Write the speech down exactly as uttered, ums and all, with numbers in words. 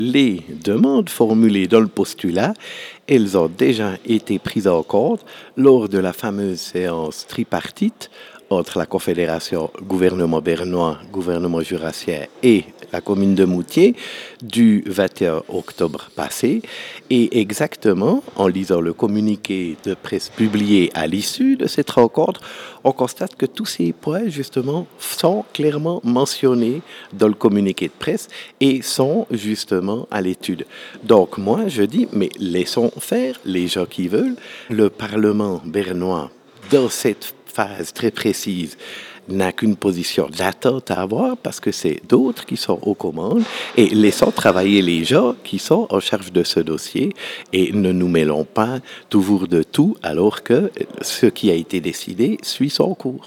Les demandes formulées dans le postulat, elles ont déjà été prises en compte lors de la fameuse séance tripartite entre la Confédération gouvernement bernois, gouvernement jurassien et la commune de Moutier du vingt et un octobre passé. Et exactement, en lisant le communiqué de presse publié à l'issue de cette rencontre, on constate que tous ces points, justement, sont clairement mentionnés dans le communiqué de presse et sont justement à l'étude. Donc moi, je dis, mais laissons faire les gens qui veulent. Le Parlement bernois, dans cette phase très précise, n'a qu'une position d'attente à avoir parce que c'est d'autres qui sont aux commandes et laissons travailler les gens qui sont en charge de ce dossier et ne nous mêlons pas toujours de tout alors que ce qui a été décidé suit son cours.